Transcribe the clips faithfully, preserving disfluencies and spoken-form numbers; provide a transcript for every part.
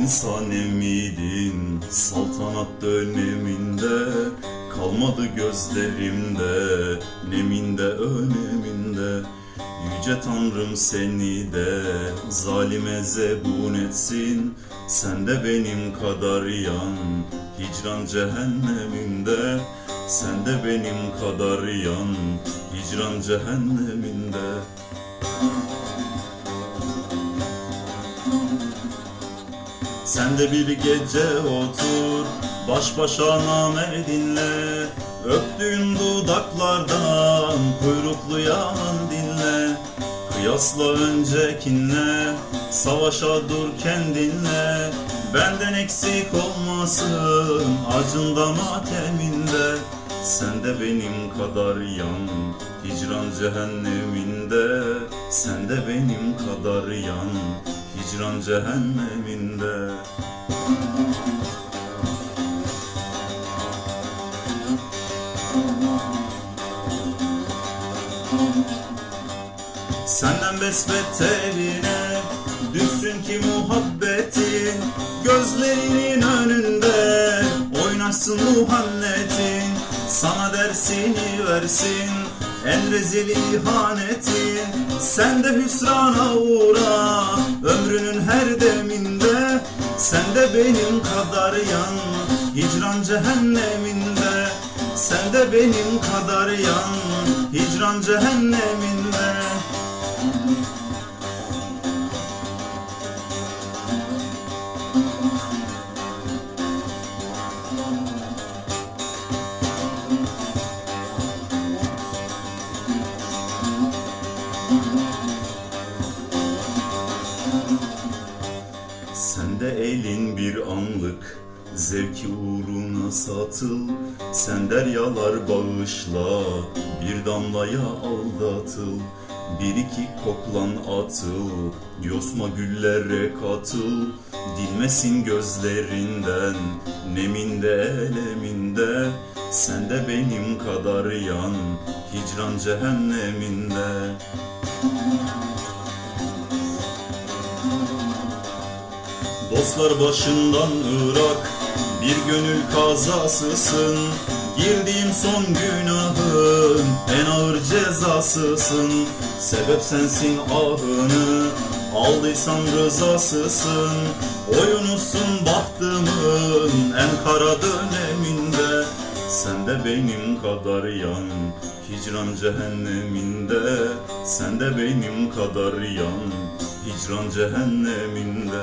Sanemidin saltanat döneminde, kalmadı gözlerimde neminde öneminde. Yüce Tanrım seni de zalime zebun etsin, sen de benim kadar yan hicran cehenneminde. Sen de benim kadar yan hicran cehenneminde. Sen de bir gece otur, baş başa name dinle, öptüğün dudaklardan kuyruklu yalan dinle. Kıyasla öncekinle, savaşa dur kendinle, benden eksik olmasın acında mateminde. Sen de benim kadar yan hicran cehenneminde. Sen de benim kadar yan hicran cehenneminde. Senden besbeterine düşsün ki muhabbetin, gözlerinin önünde oynaşsın muhannetin. Sana dersini versin en rezil ihanetin, sen de hüsrana uğra ömrünün her deminde. Sen de benim kadar yan hicran cehenneminde. Sen de benim kadar yan hicran cehenneminde. Sen de elin bir anlık zevki uğruna satıl, sen deryalar bağışla bir damlaya aldatıl. Bir iki koklan atıl, yosma güllere katıl. Dinmesin gözlerinden neminde eleminde. Sen de benim kadar yan hicran cehenneminde. Dostlar başından ırak, bir gönül kazasısın. Girdiğim son günahın en ağır cezasısın. Sebep sensin ahını, aldıysan rızasısın. Oyunusun bahtımın en kara döneminde. Sen de benim kadar yan hicran cehenneminde. Sen de benim kadar yan hicran cehenneminde.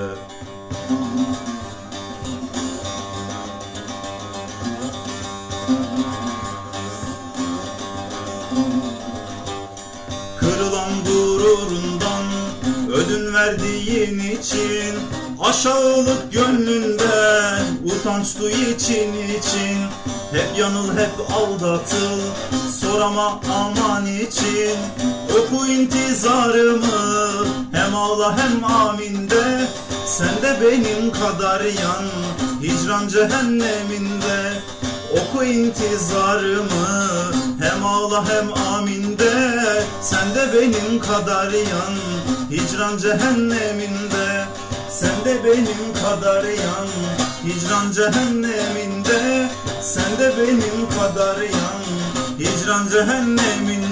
Kırılan gururundan ödün verdiğin için, aşağılık gönlünden utançlı için için. Hep yanıl hep aldatıl, sorama aman için. Oku intizarımı hem ağla hem aminde. Sen de benim kadar yan hicran cehenneminde. Oku intizarımı hem ağla hem aminde. Sen de benim kadar yan hicran cehenneminde. Sen de benim kadar yan hicran cehenneminde. Sen de benim kadar yan hicran cehenneminde.